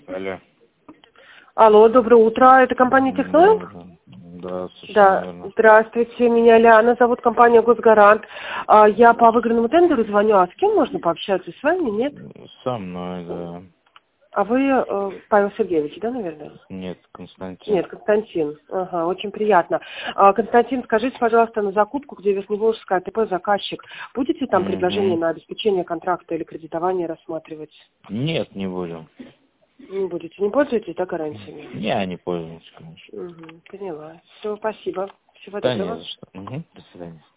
Алло. Алло, доброе утро. Это компания Техноинг? Да, совершенно верно. Здравствуйте, меня Ляна, зовут компания Госгарант. Я по выигранному тендеру звоню. А с кем можно пообщаться? С вами, нет? Со мной, да. А вы Павел Сергеевич, да, наверное? Нет, Константин. Нет, Константин. Ага, очень приятно. Константин, скажите, пожалуйста, на закупку, где Верхневолжская АТП заказчик, будете там предложение на обеспечение контракта или кредитование рассматривать? Нет, не будем. Не будете, не пользуетесь, да, гарантиями? Я не пользуюсь, конечно. Поняла. Все, спасибо. Всего Да не доброго. за что. До свидания.